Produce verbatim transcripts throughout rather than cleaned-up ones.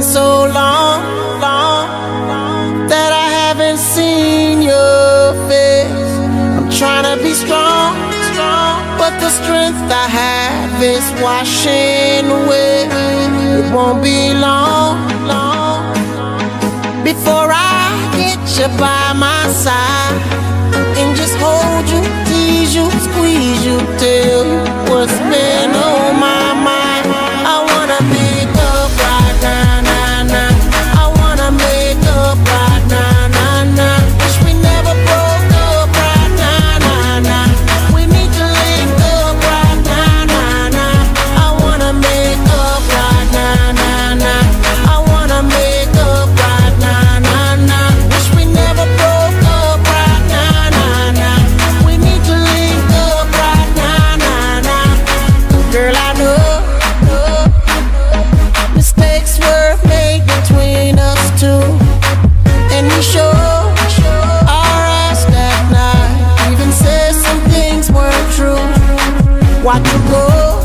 been so long, long that I haven't seen your face. I'm trying to be strong, strong, but the strength I have is washing away. It won't be long, long before I get you by my side and just hold you, tease you, squeeze you, tell you what's been on my mind. I wanna make up right now, now, now. I wanna make up right now, now, now. Wish we never broke up right now, now, now. We need to link up right now, now, now. I wanna make up right now, now, now. I wanna make up right now, now, now. Wish we never broke up right now, now, now. We need to link up right now, now, now. Girl, I know mistakes were made between us two, and we sure our ass that night even said some things weren't true. Watch you go,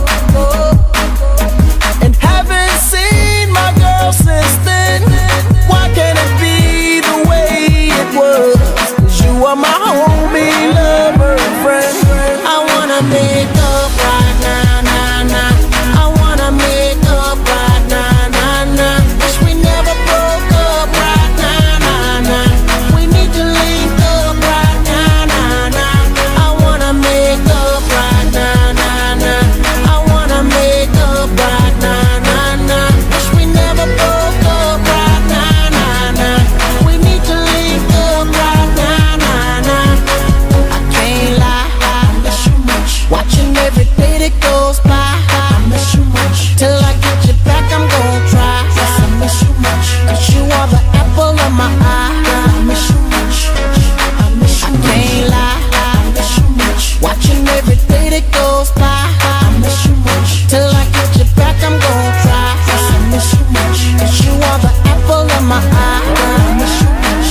and haven't seen my girl since then. Why can't it be the way it was? 'Cause you are my homie, lover, and friend. I wanna make up right now, now, now. I wanna make up right now, now, now. Wish we never broke up right now, now, now. We need to link up right now, now, now. I wanna make up right now, now, now. I wanna make up right now, now, now. Wish we never broke up right now, now, now. We need to link up right now, now, now. I can't lie, I miss you much. Watching every day that goes by, I miss you much. Till I get you back, I'm gon' try. Yes, I miss you much. 'Cause you are the apple of my eye. I miss you much. I miss you much. I can't lie, I miss you much. Watching every day that goes by, I miss you much. Till I get you back, I'm gon' try. Yes, I miss you much. 'Cause you are the apple of my eye. I miss you much.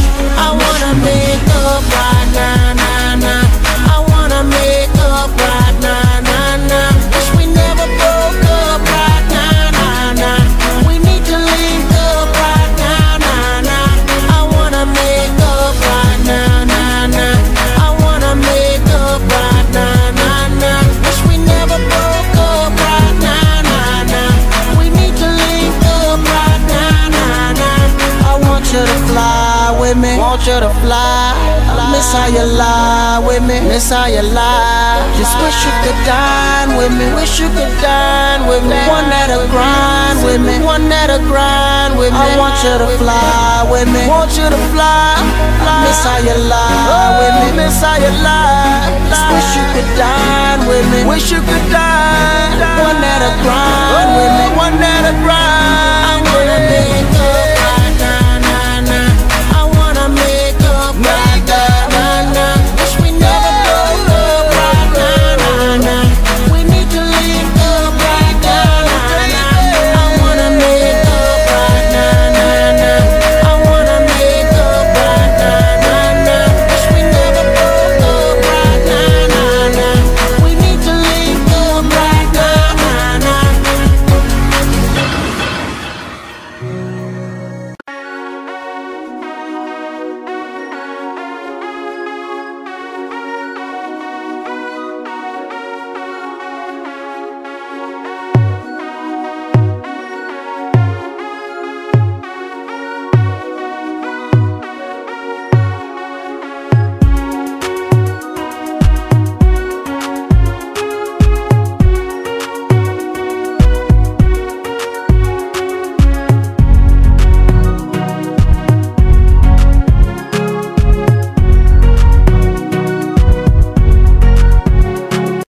I wanna make up right now, now, now. I wanna make up right now, now, now. Wish we never broke up right now, now, now. We need to link up right now, now, now. I wanna make up right now, now, now. I wanna make up right now, now, now. Wish we never broke up right now, now, now. We need to link up right now, now, now. I want you to fly with me, want you to fly. Miss how you lie with me, miss how you lie. Just wish you could dine with me, wish you could dine with me. One that'll grind with me, one that'll grind with me. I want you to fly with me, want you to fly. Miss how you lie with me, miss how you lie. Just wish you could dine with me, wish you could dine. One that'll grind with me, one that'll grind.